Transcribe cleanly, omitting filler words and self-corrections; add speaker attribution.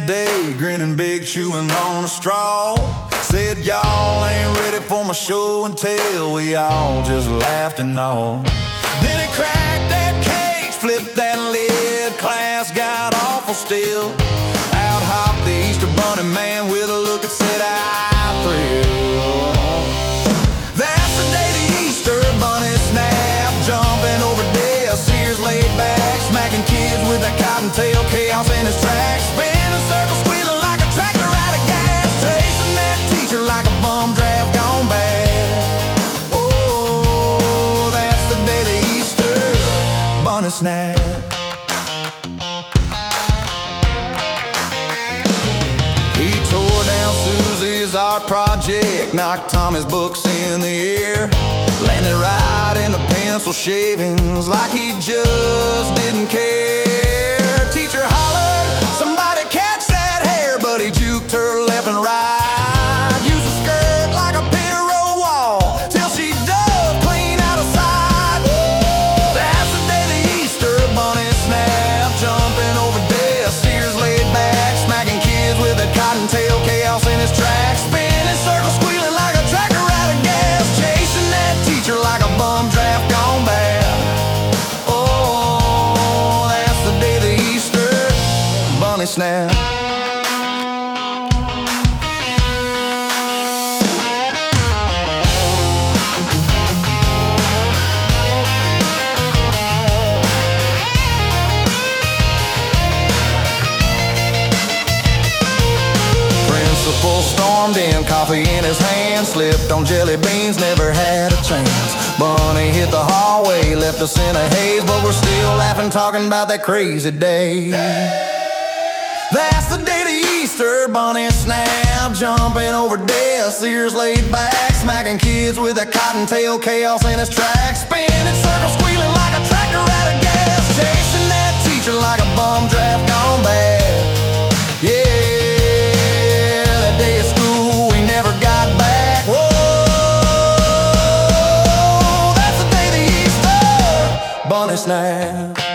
Speaker 1: day, grinning big, chewing on a straw. Said y'all ain't ready for my show and tell. We all just laughed and all. Then he cracked that case, flipped that lid. Class got awful still. Out hopped the Easter Bunny man with a look that said I thrill. That's the day the Easter Bunny snapped, jumping over desks, ears laid back, smacking kids with that cottontail, chaos in his tracks, spinning circles, squealing like a tractor out of gas, chasing that teacher like a bum draft gone bad. Oh, that's the day the Easter Bunny snapped. He tore down Susie's art project, knocked Tommy's books in the air, landed right into pencil shavings like he just didn't care. Teacher hollered, somebody catch that hair, but he juked her left and right, used a skirt like a Piro wall till she dug clean out of sight. That's the day the Easter Bunny snapped, jumping over desks, ears laid back, smacking kids with that cottontail, chaos in his tracks, spinning circles, squealing like a tractor out of gas, chasing that teacher like a bum draft gone bad. Oh, that's the day the Easter Bunny snapped. Principal stormed in, coffee in his hand, slipped on jelly beans, never had a chance. Bunny hit the hallway, left us in a haze, but we're still laughing, talking about that crazy day. That's the day the Easter Bunny snapped, jumping over desks, ears laid back, smacking kids with that cottontail, chaos in his tracks, spinning circles, squealing like a tractor out of gas, chasing that teacher like a bum draft gone bad. Yeah, that day of school we never got back. Whoa, that's the day the Easter Bunny snapped.